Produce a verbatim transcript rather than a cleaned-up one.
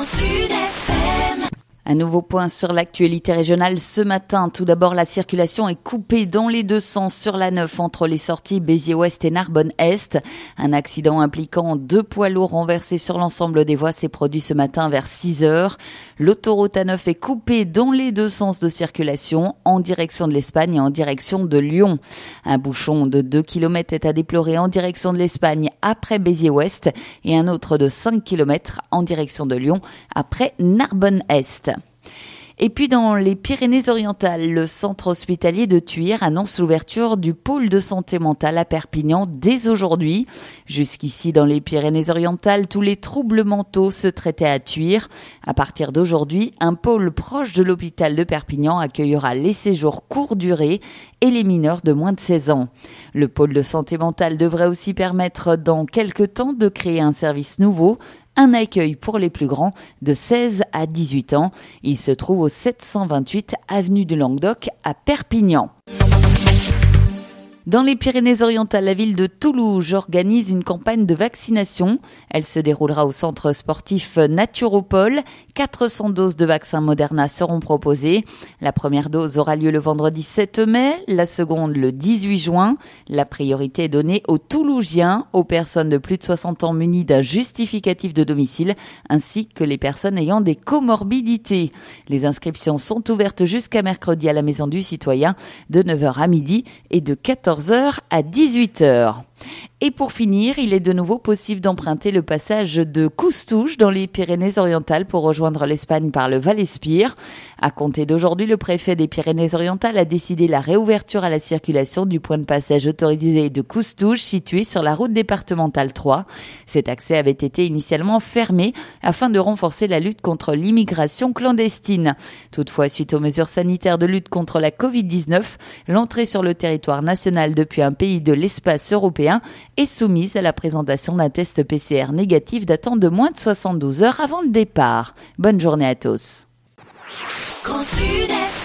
Sud F M. Un nouveau point sur l'actualité régionale ce matin. Tout d'abord, la circulation est coupée dans les deux sens sur l'A neuf entre les sorties Béziers-Ouest et Narbonne-Est. Un accident impliquant deux poids lourds renversés sur l'ensemble des voies s'est produit ce matin vers six heures. L'autoroute A neuf est coupée dans les deux sens de circulation, en direction de l'Espagne et en direction de Lyon. Un bouchon de deux kilomètres est à déplorer en direction de l'Espagne après Béziers-Ouest et un autre de cinq kilomètres en direction de Lyon après Narbonne-Est. Et puis dans les Pyrénées-Orientales, le centre hospitalier de Thuir annonce l'ouverture du pôle de santé mentale à Perpignan dès aujourd'hui. Jusqu'ici, dans les Pyrénées-Orientales, tous les troubles mentaux se traitaient à Thuir. À partir d'aujourd'hui, un pôle proche de l'hôpital de Perpignan accueillera les séjours courte durée et les mineurs de moins de seize ans. Le pôle de santé mentale devrait aussi permettre dans quelques temps de créer un service nouveau, un accueil pour les plus grands de seize à dix-huit ans. Il se trouve au sept cent vingt-huit avenue du Languedoc à Perpignan. Dans les Pyrénées-Orientales, la ville de Toulouse organise une campagne de vaccination. Elle se déroulera au centre sportif Naturopole. quatre cents doses de vaccin Moderna seront proposées. La première dose aura lieu le vendredi sept mai, la seconde le dix-huit juin. La priorité est donnée aux Toulousiens, aux personnes de plus de soixante ans munies d'un justificatif de domicile, ainsi que les personnes ayant des comorbidités. Les inscriptions sont ouvertes jusqu'à mercredi à la Maison du Citoyen, de neuf heures à midi et de quatorze heures à dix-huit heures. Et pour finir, il est de nouveau possible d'emprunter le passage de Coustouche dans les Pyrénées-Orientales pour rejoindre l'Espagne par le Val-Espire. À compter d'aujourd'hui, le préfet des Pyrénées-Orientales a décidé la réouverture à la circulation du point de passage autorisé de Coustouche situé sur la route départementale trois. Cet accès avait été initialement fermé afin de renforcer la lutte contre l'immigration clandestine. Toutefois, suite aux mesures sanitaires de lutte contre la covid dix-neuf, l'entrée sur le territoire national depuis un pays de l'espace européen est soumise à la présentation d'un test P C R négatif datant de moins de soixante-douze heures avant le départ. Bonne journée à tous. Grand Sud F M.